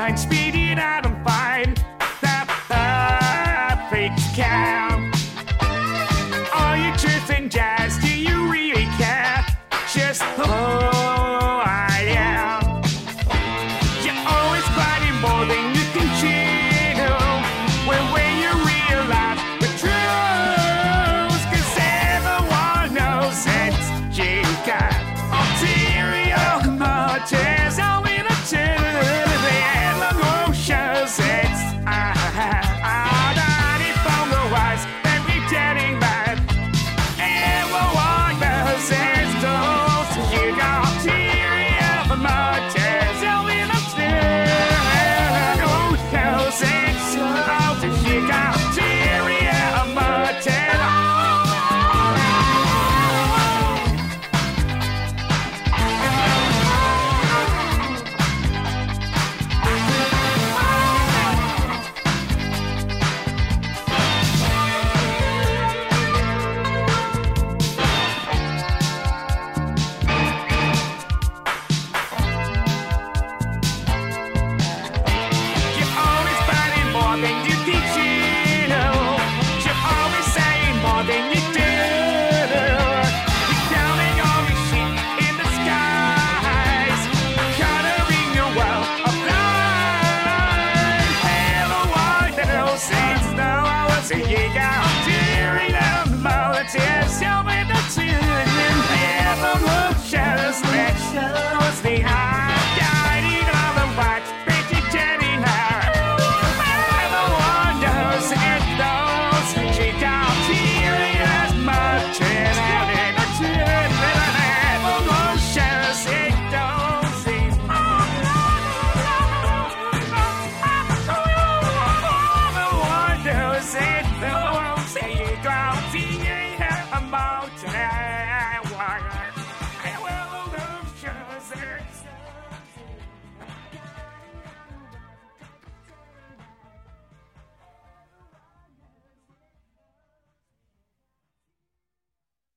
line, speeding out and find that perfect count. Are you truth and jazz? Do you really care? Just who I am. You're always fighting more than you can chew. When you realize the truth, 'cause everyone knows it's you got ulterior motives. All in a the endless oceans. It's not it from the wise and pretending that everyone knows it's those you got ulterior motives. All in a oceans. It's all you got ulterior motives. You're always fighting more than you can chew. You're always saying more than you do. You're counting all the shit in the skies, coloring your world of lies. Everyone knows it's no one say you got ulterior motives. Show me the truth. Never look shadows that shows the eye.